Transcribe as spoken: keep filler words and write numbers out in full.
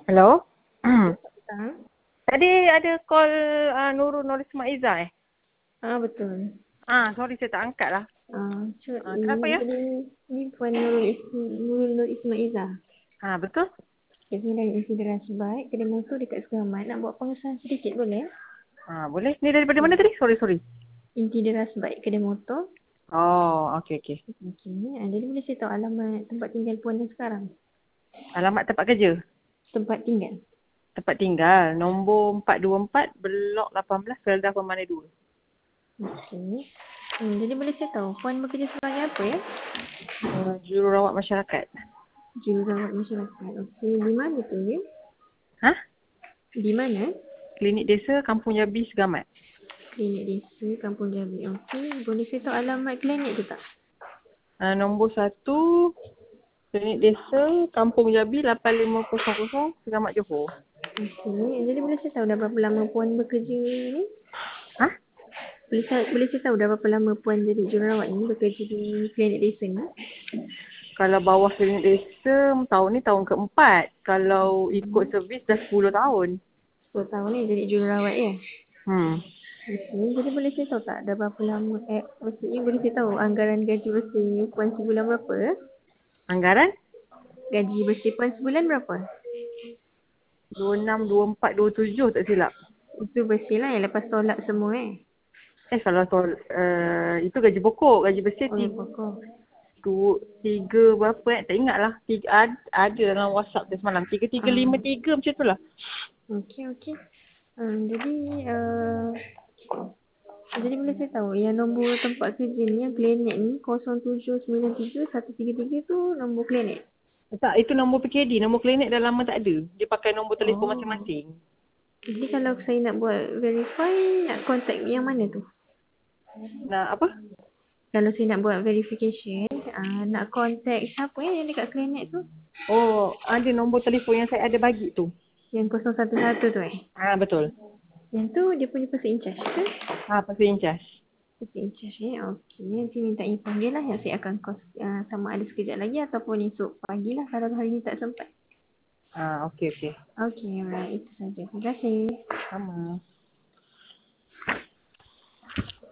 Hello? Petang. Tadi ada call uh, Nurul Nur Ismaiza eh? Ah, betul. Ah, sorry saya tak angkat lah. Ah, so, Ah, ini kenapa ya? tadi ni Puan Nurul, Is- Nurul Nur Ismaiza. Ah, betul? Dia sebenarnya isi deras baik. Kedai motor dekat Selamat. Nak buat pengesahan sedikit boleh? Ah, boleh. Ni daripada mana tadi? Sorry, sorry. Inti deras baik kedai motor. Oh, okey, okey. Okey. Ah, jadi boleh saya tahu alamat tempat tinggal Puan yang sekarang? Alamat tempat kerja? Tempat tinggal. Tempat tinggal. Nombor empat dua empat, Blok lapan belas, Felda Permana dua. Okey. Hmm, jadi boleh saya tahu Puan bekerja sebagai apa ya? Uh, jururawat masyarakat. Jururawat masyarakat. Okey. Di mana tu ya? Hah? Di mana? Klinik Desa Kampung Jabi Segamat. Klinik desa Kampung Jabi. Okey. Boleh saya tahu alamat klinik tu tak? Uh, nombor satu, Klinik Desa Kampung Jabi lapan lima kosong kosong, Segamat Johor. Okey. Jadi boleh saya tahu dah berapa lama Puan bekerja ni? Hah? Boleh saya, boleh saya tahu dah berapa lama Puan jadi jururawat ni bekerja di klinik desa ni? Kalau bawah klinik desa, tahun ni tahun keempat. Kalau ikut servis dah sepuluh tahun. sepuluh tahun ni jadi jururawat ya? Hmm. Okey. Jadi boleh saya tahu tak dah berapa lama, eh maksudnya boleh saya tahu anggaran gaji bersih Puan sebulan berapa? Anggaran? Gaji bersih Puan sebulan berapa? dua puluh enam, dua puluh empat, dua puluh tujuh tak silap. Itu bersih lah yang lepas tolak semua eh. Eh kalau tol, uh, itu gaji pokok. Gaji bersih Oh yang tiga, pokok. tu, tiga berapa eh? Tak ingat lah. Tiga, ada, ada dalam WhatsApp tu semalam. Tiga, tiga, Ah, lima, tiga macam tu lah. okey okey. Um, jadi uh, jadi boleh saya tahu yang nombor tempat kerja ni yang klinik ni kosong tujuh sembilan tiga satu tiga tiga tu nombor klinik? Tak, itu nombor P K D. Nombor klinik dah lama tak ada. Dia pakai nombor telefon Oh. masing-masing. Jadi kalau saya nak buat verify nak contact yang mana tu? Nah, apa? Kalau saya nak buat verification uh, nak contact siapa ya yang dekat klinik tu? Oh, ada nombor telefon yang saya ada bagi tu. Yang kosong satu satu tu eh? Ah, betul. Yang tu dia punya person in charge ke? Ah, pasal in charge. Person in charge eh? Okey. Nanti minta info dia lah yang saya akan kos, uh, sama ada sekejap lagi ataupun esok pagi lah kalau hari ni tak sempat. Ah, okey, okey. Okey, alright. Itu saja. Terima kasih. Sama.